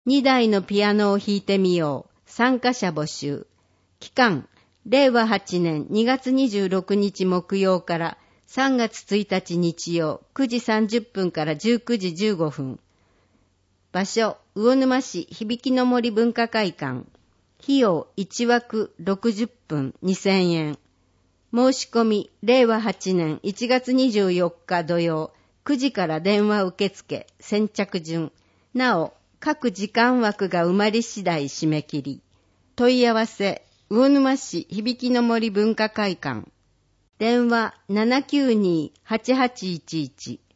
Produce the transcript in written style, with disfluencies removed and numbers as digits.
2台のピアノを弾いてみよう。参加者募集。期間、令和8年2月26日木曜から3月1日日曜9時30分から19時15分。場所、魚沼市響の森文化会館。費用1枠60分2000円。申し込み、令和8年1月24日土曜9時から電話受付、先着順。なお、各時間枠が埋まり次第締め切り。問い合わせ、魚沼市響の森文化会館。電話792-8811